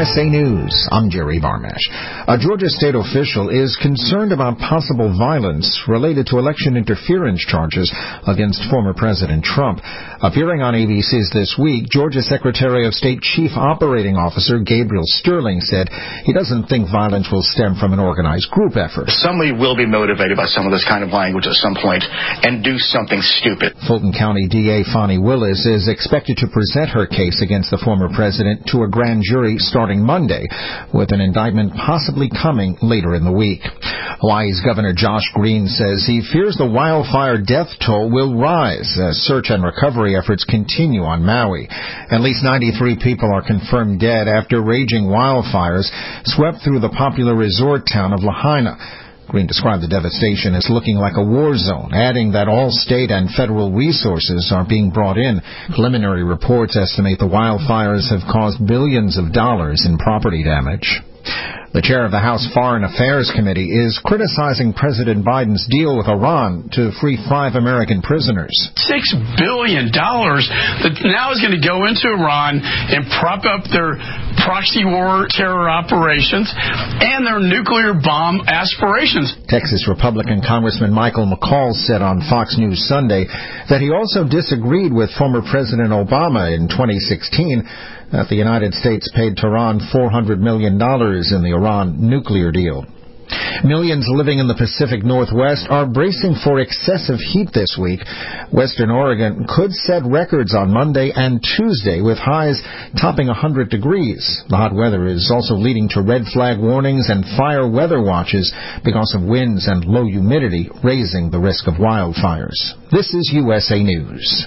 USA News, I'm Jerry Barmash. A Georgia state official is concerned about possible violence related to election interference charges against former President Trump. Appearing on ABC's This Week, Georgia Secretary of State Chief Operating Officer Gabriel Sterling said he doesn't think violence will stem from an organized group effort. Somebody will be motivated by some of this kind of language at some point and do something stupid. Fulton County DA Fonnie Willis is expected to present her case against the former president to a grand jury starting Monday, with an indictment possibly coming later in the week. Hawaii's Governor Josh Green says he fears the wildfire death toll will rise as search and recovery efforts continue on Maui. At least 93 people are confirmed dead after raging wildfires swept through the popular resort town of Lahaina. Green described the devastation as looking like a war zone, adding that all state and federal resources are being brought in. Preliminary reports estimate the wildfires have caused billions of dollars in property damage. The chair of the House Foreign Affairs Committee is criticizing President Biden's deal with Iran to free 5 American prisoners. $6 billion that now is going to go into Iran and prop up their proxy war terror operations and their nuclear bomb aspirations. Texas Republican Congressman Michael McCall said on Fox News Sunday that he also disagreed with former President Obama in 2016 that the United States paid Tehran $400 million in the Iran nuclear deal. Millions living in the Pacific Northwest are bracing for excessive heat this week. Western Oregon could set records on Monday and Tuesday with highs topping 100 degrees. The hot weather is also leading to red flag warnings and fire weather watches because of winds and low humidity, raising the risk of wildfires. This is USA News.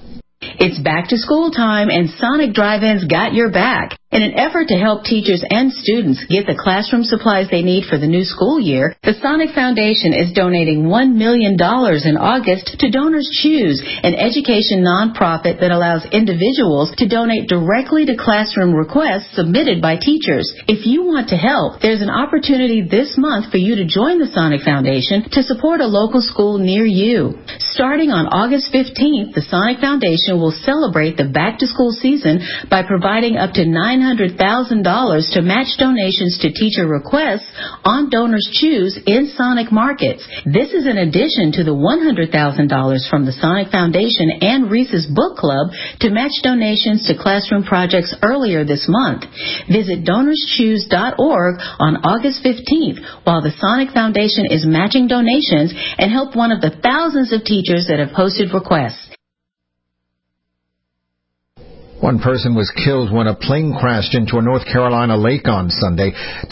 It's back to school time, and Sonic Drive-In's got your back. In an effort to help teachers and students get the classroom supplies they need for the new school year, the Sonic Foundation is donating $1 million in August to Donors Choose, an education nonprofit that allows individuals to donate directly to classroom requests submitted by teachers. If you want to help, there's an opportunity this month for you to join the Sonic Foundation to support a local school near you. Starting on August 15th, the Sonic Foundation will celebrate the back-to-school season by providing up to $900,000 to match donations to teacher requests on Donors Choose in Sonic markets. This is in addition to the $100,000 from the Sonic Foundation and Reese's Book Club to match donations to classroom projects earlier this month. Visit DonorsChoose.org on August 15th while the Sonic Foundation is matching donations and help one of the thousands of teachers that have posted requests. One person was killed when a plane crashed into a North Carolina lake on Sunday.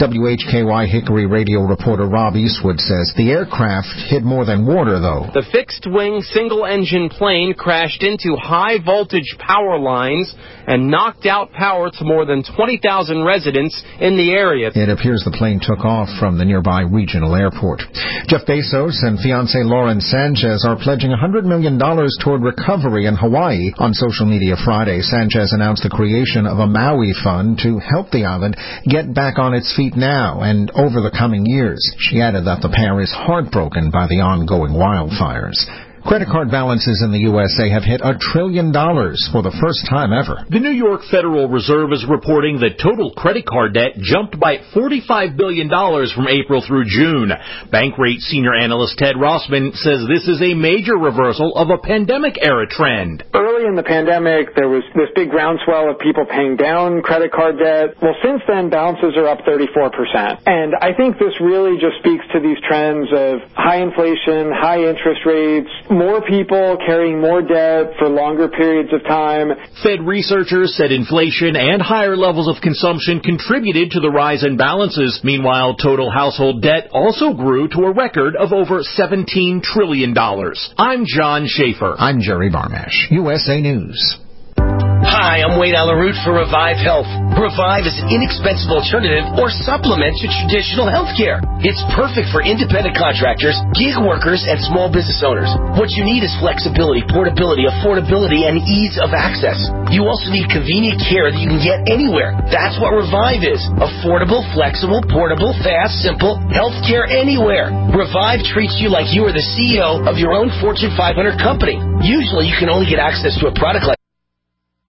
WHKY Hickory radio reporter Rob Eastwood says the aircraft hit more than water, though. The fixed-wing, single-engine plane crashed into high-voltage power lines and knocked out power to more than 20,000 residents in the area. It appears the plane took off from the nearby regional airport. Jeff Bezos and fiancée Lauren Sanchez are pledging $100 million toward recovery in Hawaii. On social media Friday, Sanchez announced the creation of a Maui fund to help the island get back on its feet now and over the coming years. She added that the pair is heartbroken by the ongoing wildfires. Credit card balances in the USA have hit $1 trillion for the first time ever. The New York Federal Reserve is reporting that total credit card debt jumped by $45 billion from April through June. Bankrate senior analyst Ted Rossman says this is a major reversal of a pandemic-era trend. Early in the pandemic, there was this big groundswell of people paying down credit card debt. Well, since then, balances are up 34%. And I think this really just speaks to these trends of high inflation, high interest rates, more people carrying more debt for longer periods of time. Fed researchers said inflation and higher levels of consumption contributed to the rise in balances. Meanwhile, total household debt also grew to a record of over $17 trillion. I'm John Schaefer. I'm Jerry Barmash, USA News. Hi, I'm Wade Alaroot for Revive Health. Revive is an inexpensive alternative or supplement to traditional health care. It's perfect for independent contractors, gig workers, and small business owners. What you need is flexibility, portability, affordability, and ease of access. You also need convenient care that you can get anywhere. That's what Revive is. Affordable, flexible, portable, fast, simple health care anywhere. Revive treats you like you are the CEO of your own Fortune 500 company. Usually, you can only get access to a product like